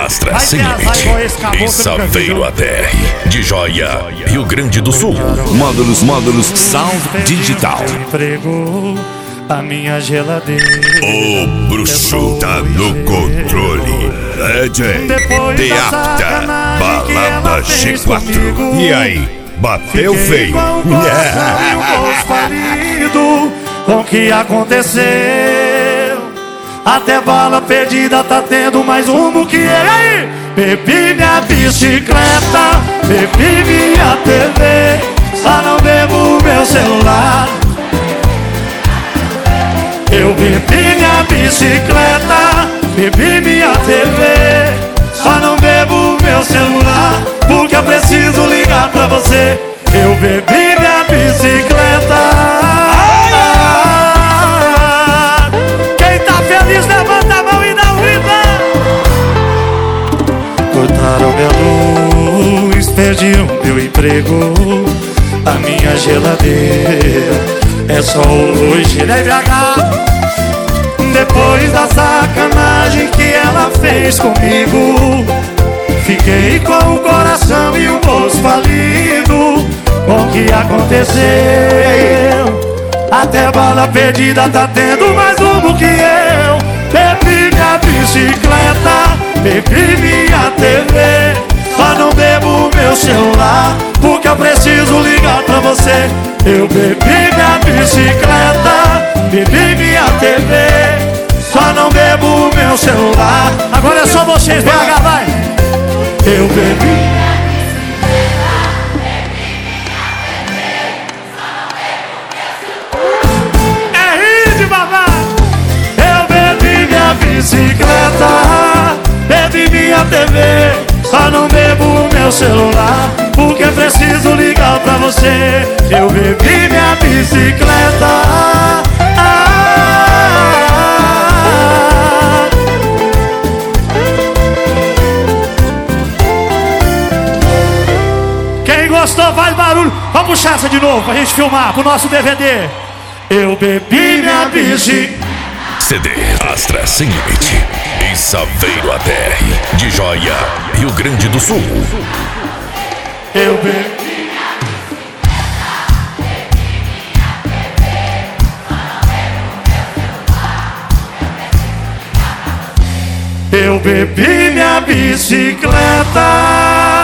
Astra Sem Limite e Saveiro ADR de Joia, Rio Grande do Sul. Módulos Sound Digital. Entregou a minha geladeira. O bruxo tá no controle. DJ Teata, Balada G4. E aí, bateu feio? Com o que aconteceu? Até bala perdida tá tendo mais rumo que ele. Aí, bebi minha bicicleta, bebi minha TV, só não bebo meu celular. Eu bebi minha bicicleta, bebi minha TV, só não bebo meu celular, porque eu preciso ligar pra você. Eu bebi minha bicicleta. Quem tá feliz levanta a mão e dá um grito. Cortaram minha luz, perdi o meu emprego, a minha geladeira é só hoje, nem BH. Depois da sacanagem que ela fez comigo, fiquei com o coração e o bolso falido. Com o que aconteceu? Até bala perdida tá tendo mais rumo que eu. Bebi minha bicicleta, bebi minha TV, só não bebo meu celular, porque eu preciso ligar pra você. Eu bebi minha bicicleta, bebi minha TV, só não bebo meu celular. Agora é só vocês, BH, vai! Eu bebi. É rir, babá! Eu bebi minha bicicleta, bebi minha TV, só não bebo meu celular, porque preciso ligar pra você. Eu bebi minha bicicleta. Quem gostou faz barulho. Vamos puxar essa de novo pra gente filmar pro nosso DVD. Eu bebi minha bicicleta. CD Astra Sem Limite e Saveiro ADR de Joia, Rio Grande do Sul. Eu bebi. Eu bebi minha bicicleta.